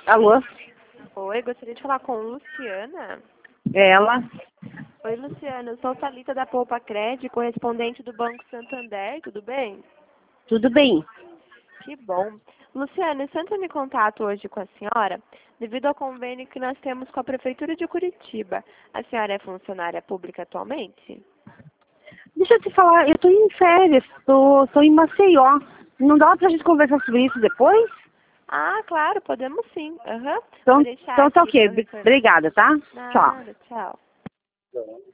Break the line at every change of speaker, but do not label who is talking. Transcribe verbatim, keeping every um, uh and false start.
Alô?
Oi, gostaria de falar com Luciana.
Ela?
Oi, Luciana, eu sou Thalita da Poupa Cred, correspondente do Banco Santander, tudo bem?
Tudo bem?
Que bom. Luciana, eu estou entrando em contato hoje com a senhora devido ao convênio que nós temos com a Prefeitura de Curitiba. A senhora é funcionária pública atualmente?
Deixa eu te falar, eu tô em férias, tô, tô em Maceió. Não dá pra gente conversar sobre isso depois?
Ah, claro, podemos sim. Aham.
Então,
Vou deixar
então tá
aqui
ok.
para eu
B-
retornar.
Obrigada, tá? Tchau.
Nada, tchau.